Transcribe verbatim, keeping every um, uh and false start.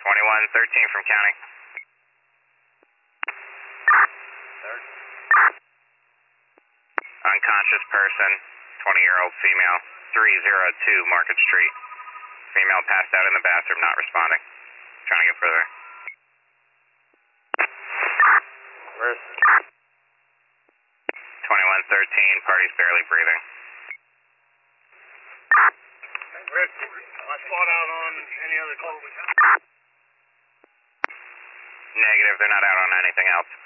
twenty-one thirteen from county. Third. Unconscious person, twenty-year-old female, three oh two Market Street. Female passed out in the bathroom, not responding. Trying to get further. Where's twenty-one thirteen, party's barely breathing. Rick, I spot out on any other call we have? Negative, they're not out on anything else.